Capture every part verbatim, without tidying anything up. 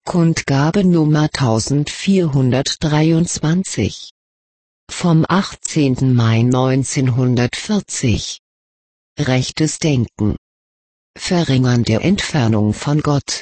Kundgabe Nummer eintausendvierhundertdreiundzwanzig. Vom achtzehnten Mai neunzehnhundertvierzig. Rechtes Denken. Verringern der Entfernung von Gott.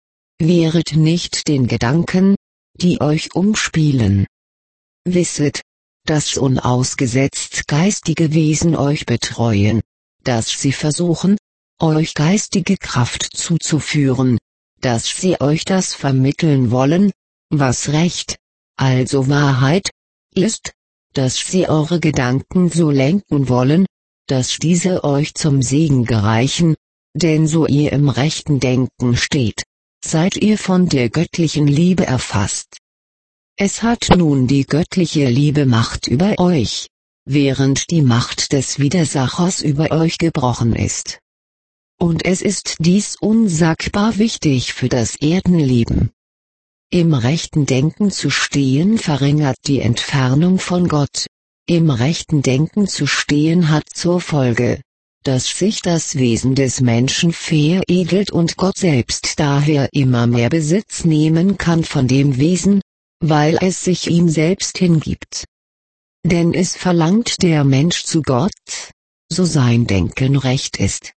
Wehret nicht den Gedanken, die euch umspielen. Wisset, dass unausgesetzt geistige Wesen euch betreuen, dass sie versuchen, euch geistige Kraft zuzuführen, dass sie euch das vermitteln wollen, was Recht, also Wahrheit, ist, dass sie eure Gedanken so lenken wollen, dass diese euch zum Segen gereichen, denn so ihr im rechten Denken steht, seid ihr von der göttlichen Liebe erfasst. Es hat nun die göttliche Liebe Macht über euch, während die Macht des Widersachers über euch gebrochen ist. Und es ist dies unsagbar wichtig für das Erdenleben. Im rechten Denken zu stehen verringert die Entfernung von Gott. Im rechten Denken zu stehen hat zur Folge, dass sich das Wesen des Menschen veredelt und Gott selbst daher immer mehr Besitz nehmen kann von dem Wesen, weil es sich ihm selbst hingibt. Denn es verlangt der Mensch zu Gott, so sein Denken recht ist.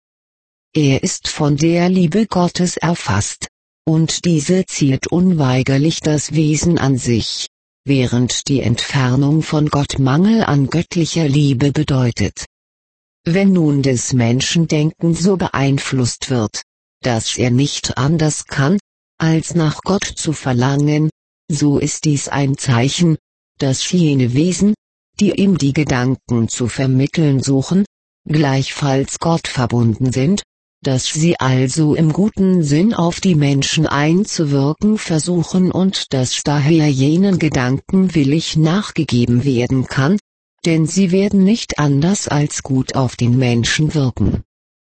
Er ist von der Liebe Gottes erfasst, und diese zieht unweigerlich das Wesen an sich, während die Entfernung von Gott Mangel an göttlicher Liebe bedeutet. Wenn nun des Menschen Denken so beeinflusst wird, dass er nicht anders kann, als nach Gott zu verlangen, so ist dies ein Zeichen, dass jene Wesen, die ihm die Gedanken zu vermitteln suchen, gleichfalls Gott verbunden sind, dass sie also im guten Sinn auf die Menschen einzuwirken versuchen und dass daher jenen Gedanken willig nachgegeben werden kann, denn sie werden nicht anders als gut auf den Menschen wirken.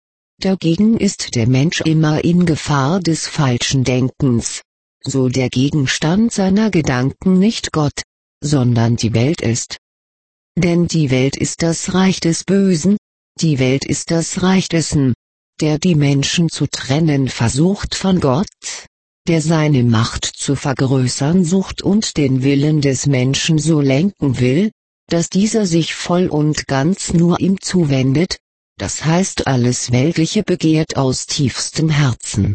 Dagegen ist der Mensch immer in Gefahr des falschen Denkens, so der Gegenstand seiner Gedanken nicht Gott, sondern die Welt ist. Denn die Welt ist das Reich des Bösen, die Welt ist das Reich dessen, der die Menschen zu trennen versucht von Gott, der seine Macht zu vergrößern sucht und den Willen des Menschen so lenken will, dass dieser sich voll und ganz nur ihm zuwendet, das heißt alles Weltliche begehrt aus tiefstem Herzen.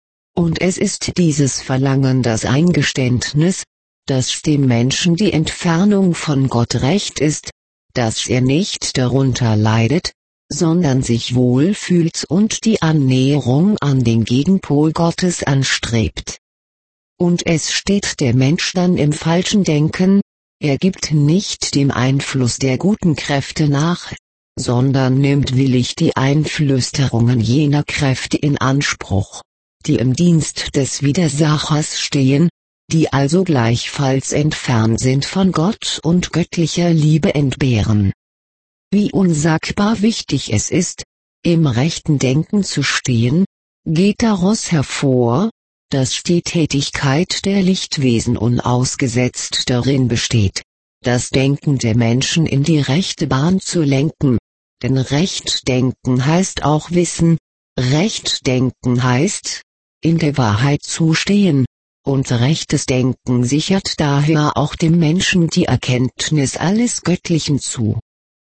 Und es ist dieses Verlangen das Eingeständnis, dass dem Menschen die Entfernung von Gott recht ist, dass er nicht darunter leidet, sondern sich wohl fühlt und die Annäherung an den Gegenpol Gottes anstrebt. Und es steht der Mensch dann im falschen Denken, er gibt nicht dem Einfluss der guten Kräfte nach, sondern nimmt willig die Einflüsterungen jener Kräfte in Anspruch, die im Dienst des Widersachers stehen, die also gleichfalls entfernt sind von Gott und göttlicher Liebe entbehren. Wie unsagbar wichtig es ist, im rechten Denken zu stehen, geht daraus hervor, dass die Tätigkeit der Lichtwesen unausgesetzt darin besteht, das Denken der Menschen in die rechte Bahn zu lenken, denn recht denken heißt auch wissen, recht denken heißt, in der Wahrheit zu stehen, und rechtes Denken sichert daher auch dem Menschen die Erkenntnis alles Göttlichen zu.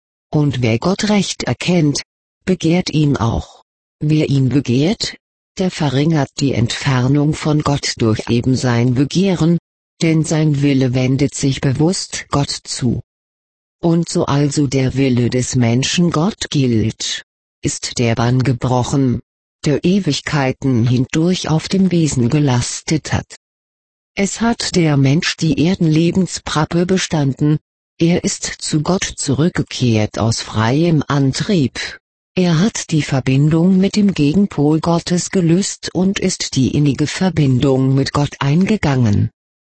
Und wer Gott recht erkennt, begehrt ihn auch. Wer ihn begehrt, der verringert die Entfernung von Gott durch eben sein Begehren, denn sein Wille wendet sich bewusst Gott zu. Und so also der Wille des Menschen Gott gilt, ist der Bann gebrochen, der Ewigkeiten hindurch auf dem Wesen gelastet hat. Es hat der Mensch die Erdenlebensprappe bestanden, er ist zu Gott zurückgekehrt aus freiem Antrieb, er hat die Verbindung mit dem Gegenpol Gottes gelöst und ist die innige Verbindung mit Gott eingegangen.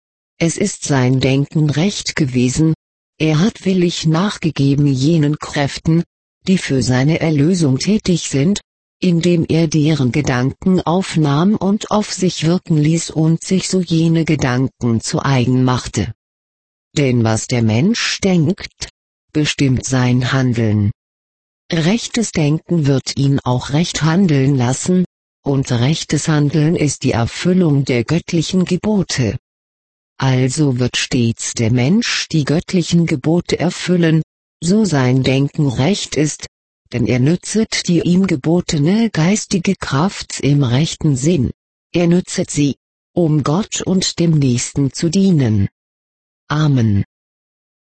Es ist sein Denken recht gewesen, er hat willig nachgegeben jenen Kräften, die für seine Erlösung tätig sind, indem er deren Gedanken aufnahm und auf sich wirken ließ und sich so jene Gedanken zu eigen machte. Denn was der Mensch denkt, bestimmt sein Handeln. Rechtes Denken wird ihn auch recht handeln lassen, und rechtes Handeln ist die Erfüllung der göttlichen Gebote. Also wird stets der Mensch die göttlichen Gebote erfüllen, so sein Denken recht ist, denn er nützet die ihm gebotene geistige Kraft im rechten Sinn. Er nützet sie, um Gott und dem Nächsten zu dienen. Amen.